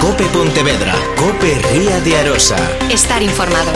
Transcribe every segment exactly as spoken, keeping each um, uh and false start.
Cope Pontevedra, Cope Ría de Arosa. Estar informado.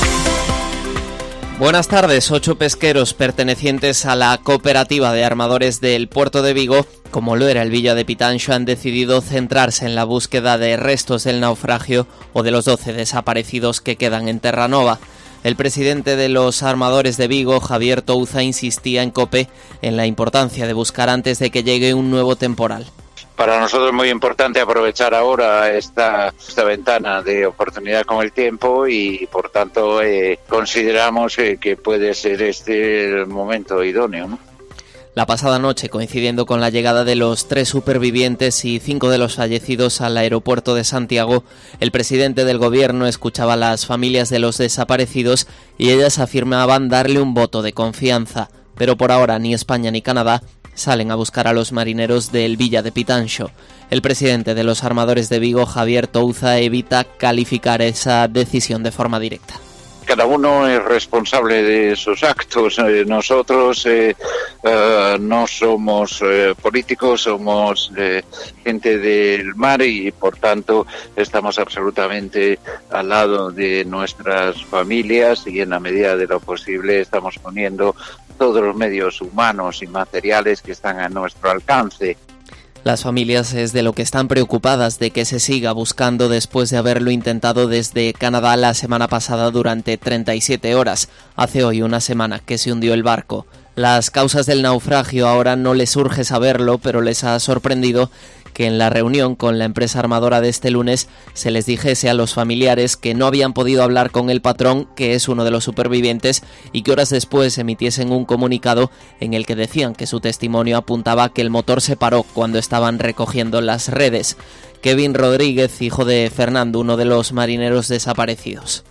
Buenas tardes. Ocho pesqueros pertenecientes a la cooperativa de armadores del puerto de Vigo, como lo era el Villa de Pitanxo, han decidido centrarse en la búsqueda de restos del naufragio o de los doce desaparecidos que quedan en Terranova. El presidente de los armadores de Vigo, Javier Touza, insistía en COPE en la importancia de buscar antes de que llegue un nuevo temporal. Para nosotros es muy importante aprovechar ahora esta, esta ventana de oportunidad con el tiempo y, por tanto, eh, consideramos eh, que puede ser este el momento idóneo, ¿no? La pasada noche, coincidiendo con la llegada de los tres supervivientes y cinco de los fallecidos al aeropuerto de Santiago, el presidente del gobierno escuchaba a las familias de los desaparecidos y ellas afirmaban darle un voto de confianza. Pero por ahora ni España ni Canadá salen a buscar a los marineros del Villa de Pitanxo. El presidente de los armadores de Vigo, Javier Touza, evita calificar esa decisión de forma directa. Cada uno es responsable de sus actos. Eh, nosotros eh, eh, no somos eh, políticos, somos eh, gente del mar y, por tanto, estamos absolutamente al lado de nuestras familias y, en la medida de lo posible, estamos poniendo todos los medios humanos y materiales que están a nuestro alcance. Las familias es de lo que están preocupadas, de que se siga buscando después de haberlo intentado desde Canadá la semana pasada durante treinta y siete horas. Hace hoy una semana que se hundió el barco. Las causas del naufragio ahora no les urge saberlo, pero les ha sorprendido que en la reunión con la empresa armadora de este lunes se les dijese a los familiares que no habían podido hablar con el patrón, que es uno de los supervivientes, y que horas después emitiesen un comunicado en el que decían que su testimonio apuntaba que el motor se paró cuando estaban recogiendo las redes. Kevin Rodríguez, hijo de Fernando, uno de los marineros desaparecidos.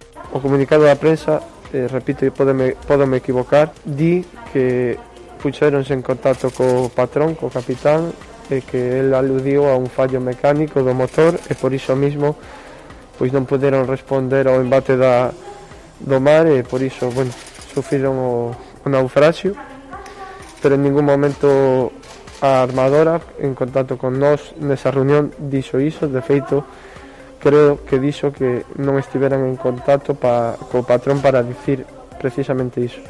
O comunicado da prensa, eh, repito, podeme, podeme equivocar, di que puxéronse en contacto co patrón, co capitán, e que el aludiu a un fallo mecánico do motor e por iso mismo pois non puderon responder ao embate da, do mar e por iso, bueno, sufriron o, o naufraxio, pero en ningún momento a armadora en contacto con nós nesa reunión dixo iso. De feito, creo que dixo que non estiveran en contacto pa, co patrón para dicir precisamente iso.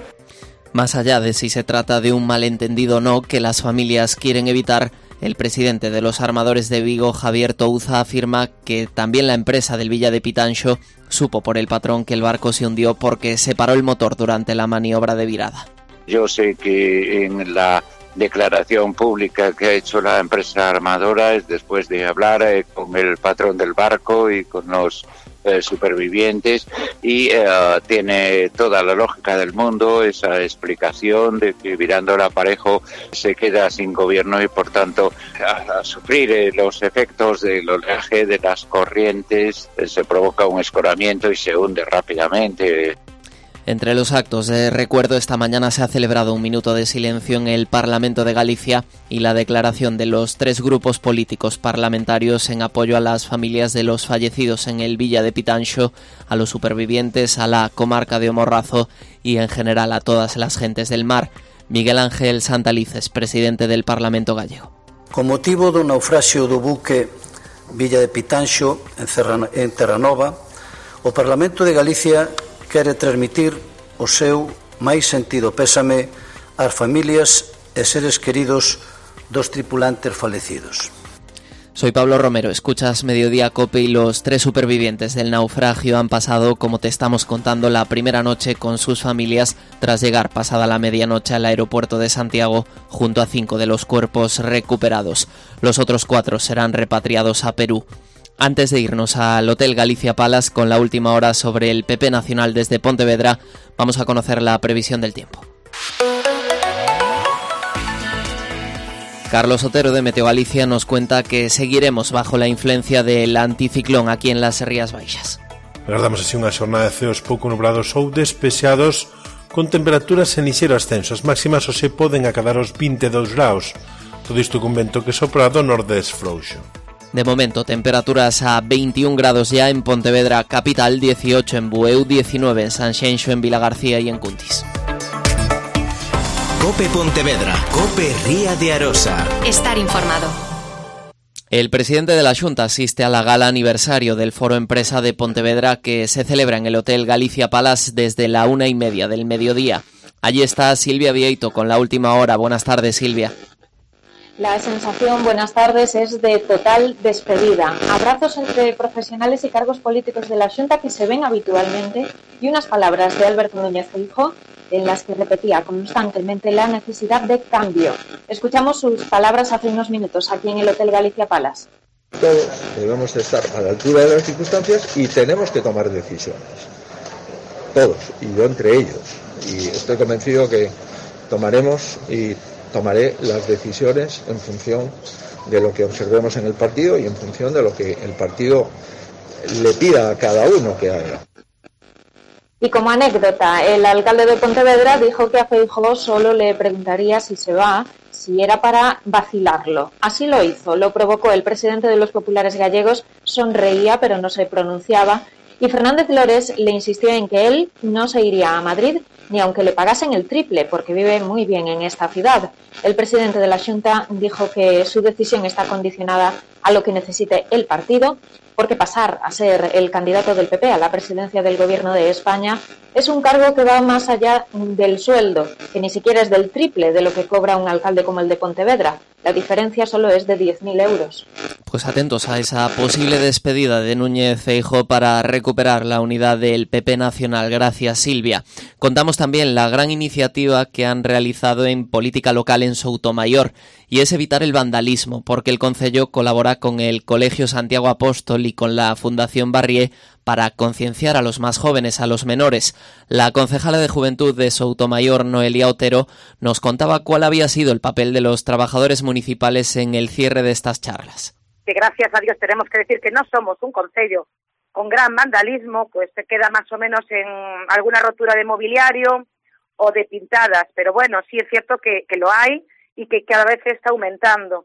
Más allá de si se trata de un malentendido o no que las familias quieren evitar, el presidente de los armadores de Vigo, Javier Touza, afirma que también la empresa del Villa de Pitanxo supo por el patrón que el barco se hundió porque se paró el motor durante la maniobra de virada. Yo sé que en la declaración pública que ha hecho la empresa armadora es después de hablar eh, con el patrón del barco y con los eh, supervivientes y eh, tiene toda la lógica del mundo esa explicación de que Virando el Aparejo se queda sin gobierno y, por tanto, a, a sufrir eh, los efectos del oleaje, de las corrientes, eh, se provoca un escoramiento y se hunde rápidamente. Entre los actos de recuerdo, esta mañana se ha celebrado un minuto de silencio en el Parlamento de Galicia y la declaración de los tres grupos políticos parlamentarios en apoyo a las familias de los fallecidos en el Villa de Pitanxo, a los supervivientes, a la comarca de O Morrazo y en general a todas las gentes del mar. Miguel Ángel Santalices, presidente del Parlamento gallego. Con motivo do naufraxio do buque Villa de Pitanxo en Terranova, o Parlamento de Galicia quere transmitir o seu máis sentido pésame ás familias e seres queridos dos tripulantes falecidos. Soy Pablo Romero, escuchas Mediodía Cope y los tres supervivientes del naufragio han pasado, como te estamos contando, la primera noche con sus familias tras llegar pasada la medianoche al aeropuerto de Santiago junto a cinco de los cuerpos recuperados. Los otros cuatro serán repatriados a Perú. Antes de irnos al Hotel Galicia Palace con la última hora sobre el P P Nacional desde Pontevedra, vamos a conocer la previsión del tiempo. Carlos Otero de Meteo Galicia nos cuenta que seguiremos bajo la influencia del anticiclón aquí en las Rías Baixas. Agardamos así unha xornada de ceos pouco nublados ou despexados con temperaturas en lixeiro ascenso. As máximas hoxe poden acadar os vinte e dous graus. Todo isto con vento que sopra do nordés frouxo. De momento, temperaturas a veintiún grados ya en Pontevedra capital, dieciocho en Bueu, diecinueve en Sanxenxo, en Vilagarcía y en Cuntis. Cope Pontevedra, Cope Ría de Arosa. Estar informado. El presidente de la Xunta asiste a la gala aniversario del Foro Empresa de Pontevedra que se celebra en el Hotel Galicia Palace desde la una y media del mediodía. Allí está Silvia Vieito con la última hora. Buenas tardes, Silvia. La sensación, buenas tardes, es de total despedida. Abrazos entre profesionales y cargos políticos de la Xunta que se ven habitualmente y unas palabras de Alberto Núñez Feijóo en las que repetía constantemente la necesidad de cambio. Escuchamos sus palabras hace unos minutos aquí en el Hotel Galicia Palace. Todos debemos estar a la altura de las circunstancias y tenemos que tomar decisiones. Todos, y yo entre ellos. Y estoy convencido que tomaremos y tomaré las decisiones en función de lo que observemos en el partido y en función de lo que el partido le pida a cada uno que haga. Y como anécdota, el alcalde de Pontevedra dijo que a Feijóo solo le preguntaría si se va, si era para vacilarlo. Así lo hizo, lo provocó el presidente de los populares gallegos, sonreía pero no se pronunciaba, y Fernández Lores le insistió en que él no se iría a Madrid ni aunque le pagasen el triple, porque vive muy bien en esta ciudad. El presidente de la Xunta dijo que su decisión está condicionada a lo que necesite el partido, porque pasar a ser el candidato del P P a la presidencia del Gobierno de España es un cargo que va más allá del sueldo, que ni siquiera es del triple de lo que cobra un alcalde como el de Pontevedra. La diferencia solo es de diez mil euros. Pues atentos a esa posible despedida de Núñez Feijóo para recuperar la unidad del P P nacional. Gracias, Silvia. Contamos también la gran iniciativa que han realizado en política local en Soutomayor, y es evitar el vandalismo, porque el concello colabora con el Colegio Santiago Apóstol y con la Fundación Barrié para concienciar a los más jóvenes, a los menores. La concejala de Juventud de Soutomayor, Noelia Otero, nos contaba cuál había sido el papel de los trabajadores municipales en el cierre de estas charlas. Que gracias a Dios tenemos que decir que no somos un concello con gran vandalismo, pues se queda más o menos en alguna rotura de mobiliario o de pintadas, pero bueno, sí es cierto que, que lo hay y que cada vez se está aumentando.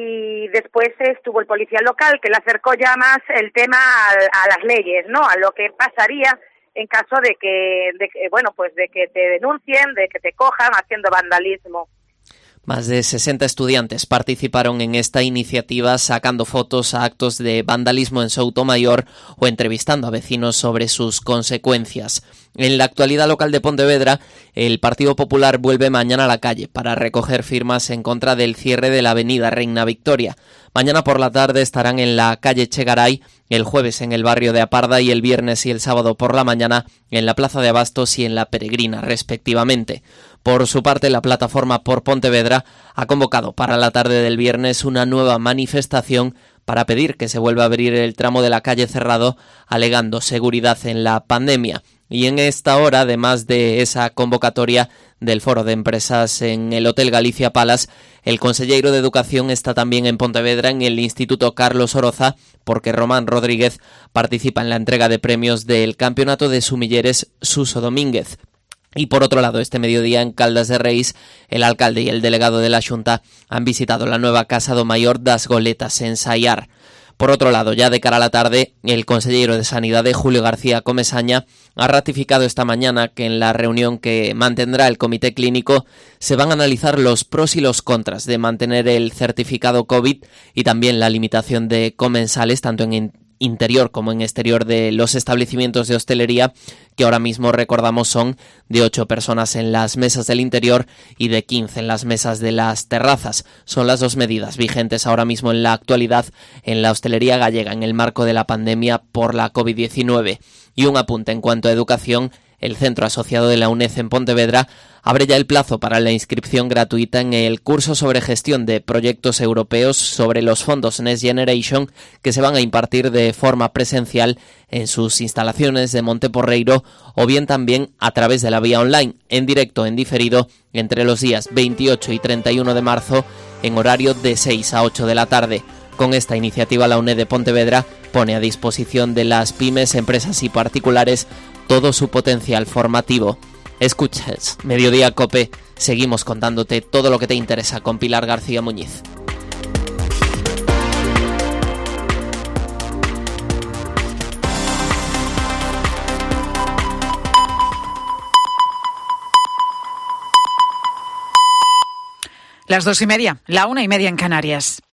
Y después estuvo el policía local, que le acercó ya más el tema a, a las leyes, ¿no? A lo que pasaría en caso de que, de que, bueno, pues de que te denuncien, de que te cojan haciendo vandalismo. Más de sesenta estudiantes participaron en esta iniciativa sacando fotos a actos de vandalismo en Soutomayor o entrevistando a vecinos sobre sus consecuencias. En la actualidad local de Pontevedra, el Partido Popular vuelve mañana a la calle para recoger firmas en contra del cierre de la avenida Reina Victoria. Mañana por la tarde estarán en la calle Chegaray, el jueves en el barrio de Aparda y el viernes y el sábado por la mañana en la Plaza de Abastos y en la Peregrina, respectivamente. Por su parte, la plataforma Por Pontevedra ha convocado para la tarde del viernes una nueva manifestación para pedir que se vuelva a abrir el tramo de la calle Cerrado, alegando seguridad en la pandemia. Y en esta hora, además de esa convocatoria del Foro de Empresas en el Hotel Galicia Palace, el conselleiro de Educación está también en Pontevedra en el Instituto Carlos Oroza, porque Román Rodríguez participa en la entrega de premios del Campeonato de Sumilleres Suso Domínguez. Y por otro lado, este mediodía en Caldas de Reis, el alcalde y el delegado de la Xunta han visitado la nueva Casa do Maior das Goletas en Saiar. Por otro lado, ya de cara a la tarde, el consejero de Sanidade, Julio García Comesaña, ha ratificado esta mañana que en la reunión que mantendrá el Comité Clínico se van a analizar los pros y los contras de mantener el certificado COVID y también la limitación de comensales, tanto en interior como en exterior de los establecimientos de hostelería, que ahora mismo recordamos son de ocho personas en las mesas del interior y de quince en las mesas de las terrazas. Son las dos medidas vigentes ahora mismo en la actualidad en la hostelería gallega en el marco de la pandemia por la COVID diecinueve. Y un apunte en cuanto a educación: el centro asociado de la UNED en Pontevedra abre ya el plazo para la inscripción gratuita en el curso sobre gestión de proyectos europeos sobre los fondos Next Generation, que se van a impartir de forma presencial en sus instalaciones de Monteporreiro o bien también a través de la vía online, en directo o en diferido, entre los días veintiocho y treinta y uno de marzo en horario de seis a ocho de la tarde. Con esta iniciativa, la UNED de Pontevedra pone a disposición de las pymes, empresas y particulares todo su potencial formativo. Escuchas Mediodía Cope, seguimos contándote todo lo que te interesa con Pilar García Muñiz. Las dos y media, la una y media en Canarias.